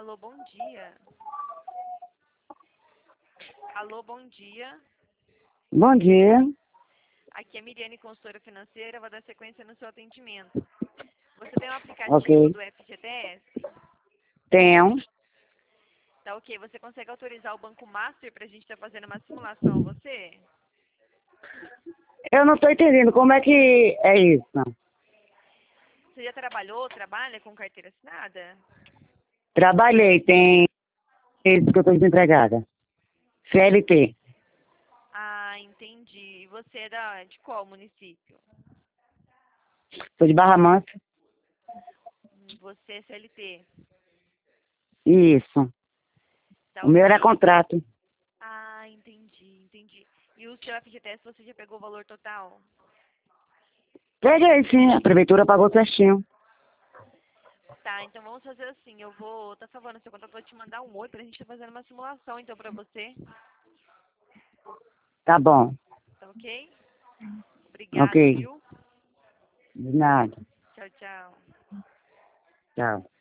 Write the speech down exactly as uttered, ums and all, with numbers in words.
Alô, bom dia. Alô, bom dia. Bom dia. Aqui é Miriane, consultora financeira. Vou dar sequência no seu atendimento. Você tem um aplicativo Ok. do F G T S? Tenho. Tá ok. Você consegue autorizar o Banco Master para a gente estar fazendo uma simulação, você? Eu não estou entendendo como é que é isso. Você já trabalhou, trabalha com carteira assinada? Trabalhei, tem isso que eu estou desempregada. C L T. Ah, entendi. E você é da, de qual município? Sou de Barra Mansa. Hum, Você é C L T. Isso. Tá O meu era ok. contrato. Ah, entendi, entendi. E o seu F G T S você já pegou o valor total? Peguei sim, a prefeitura pagou certinho. Tá, então vamos fazer assim. Eu vou, tá salvando seu contato, vou te mandar um oi pra gente estar fazendo uma simulação então pra você, Tá bom. tá ok? Ok. Obrigada, viu? De nada. Tchau, tchau. Tchau.